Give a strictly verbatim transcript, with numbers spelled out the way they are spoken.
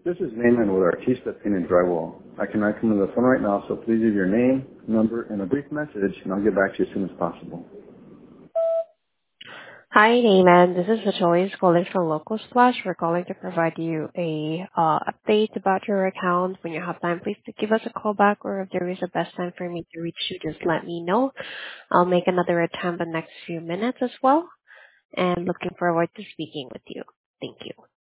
This is Naaman with Artista Paint and Drywall. I cannot come to the phone right now, so please leave your name, number, and a brief message, and I'll get back to you as soon as possible. Hi, Nayman. This is Joyce calling from Local Splash. We're calling to provide you a uh, update about your account. When you have time, please give us a call back, or if there is a best time for me to reach you, just let me know. I'll make another attempt in the next few minutes as well, and looking forward to speaking with you. Thank you.